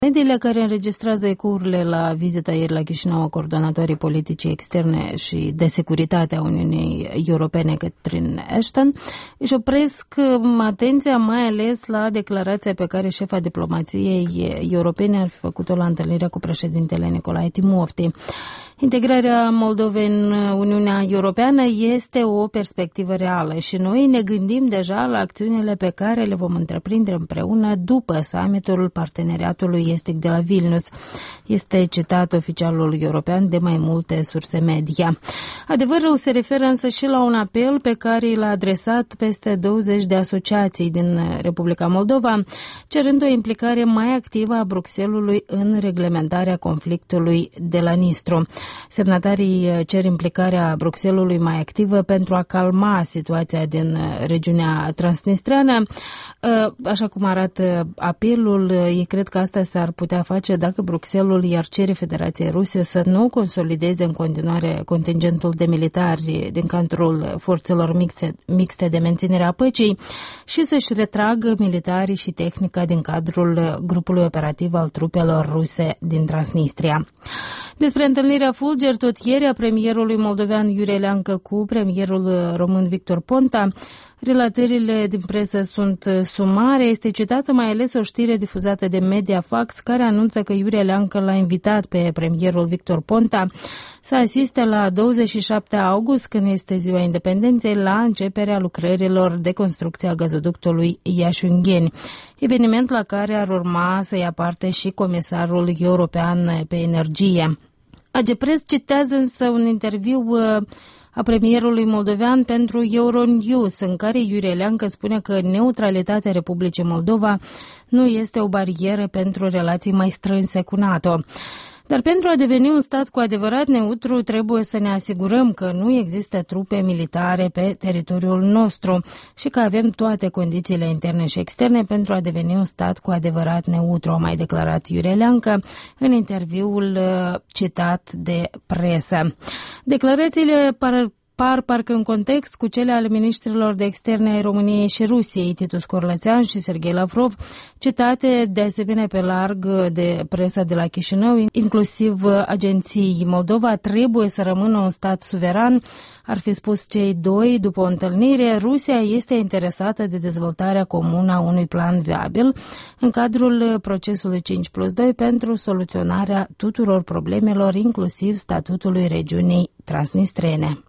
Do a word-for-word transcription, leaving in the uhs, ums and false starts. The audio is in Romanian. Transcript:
Mediile care înregistrează ecourile la vizita ieri la Chișinău a coordonatorii politicii externe și de securitate a Uniunii Europene, Catherine Ashton, își opresc atenția mai ales la declarația pe care șefa diplomației europene ar fi făcut-o la întâlnirea cu președintele Nicolae Timofti. Integrarea Moldovei în Uniunea Europeană este o perspectivă reală și noi ne gândim deja la acțiunile pe care le vom întreprinde împreună după summitul Parteneriatului Estic de la Vilnius. Este citat oficialul european de mai multe surse media. Adevărul se referă însă și la un apel pe care l-a adresat peste douăzeci de asociații din Republica Moldova, cerând o implicare mai activă a Bruxellesului în reglementarea conflictului de la Nistru. Semnatarii cer implicarea Bruxellesului mai activă pentru a calma situația din regiunea transnistreană. Așa cum arată apelul, ei cred că asta s-ar putea face dacă Bruxellesul i-ar cere Federației Ruse să nu consolideze în continuare contingentul de militari din cadrul forțelor mixte, mixte de menținere a păcii și să-și retragă militarii și tehnica din cadrul grupului operativ al trupelor ruse din Transnistria. Despre întâlnirea fulger tot ieri a premierului moldovean Iurie Leancă cu premierul român Victor Ponta, relatările din presă sunt sumare. Este citată mai ales o știre difuzată de Mediafax care anunță că Iurie Leancă l-a invitat pe premierul Victor Ponta să asiste la douăzeci și șapte august, când este ziua independenței, la începerea lucrărilor de construcție a gazoductului Iași-Ungheni, eveniment la care ar urma să ia parte și comisarul european pe energie. Agepress citează însă un interviu a premierului moldovean pentru Euronews, în care Iurie Leancă spune că neutralitatea Republicii Moldova nu este o barieră pentru relații mai strânse cu NATO. Dar pentru a deveni un stat cu adevărat neutru, trebuie să ne asigurăm că nu există trupe militare pe teritoriul nostru și că avem toate condițiile interne și externe pentru a deveni un stat cu adevărat neutru, a mai declarat Iurie Leancă în interviul citat de presă. Declarațiile par par parcă în context cu cele ale ministrilor de externe ai României și Rusiei, Titus Corlățean și Serghei Lavrov, citate de asemenea pe larg de presa de la Chișinău, inclusiv agenții. Moldova trebuie să rămână un stat suveran, ar fi spus cei doi după o întâlnire. Rusia este interesată de dezvoltarea comună a unui plan viabil în cadrul procesului cinci plus doi pentru soluționarea tuturor problemelor, inclusiv statutului regiunii transnistrene.